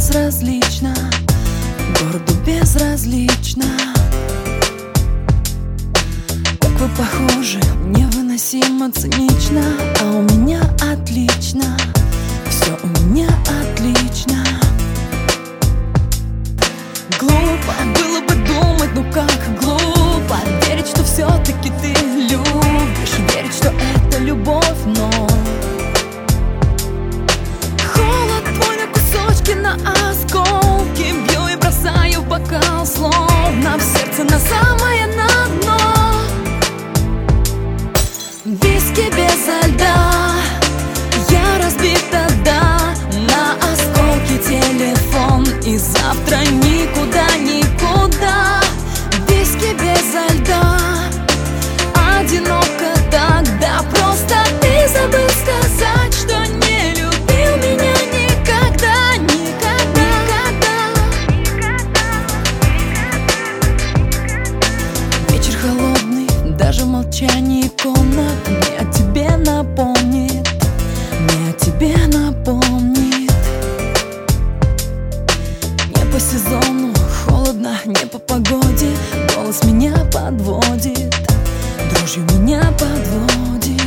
безразлично, городу безразлично. Как вы похожи, невыносимо цинично, а у меня отлично, все у меня отлично. Глупо было бы думать, ну как глупо верить, что все-таки ты любишь, верить, что это любовь, но холод твой на кусочки, на осколки бью и бросаю в бокал, словно в сердце на самое на дно. Виски безо льда, я разбита, да, на осколки телефон, и завтра никуда, никуда. Виски безо льда, одиноко так, да, просто ты забыл сказать, что не любил меня никогда, никогда, никогда. Вечер холодный, даже молчание комнат мне о тебе напомнит, мне о тебе напомнит. Не по сезону, холодно, не по погоде, голос меня подводит, дрожью меня подводит.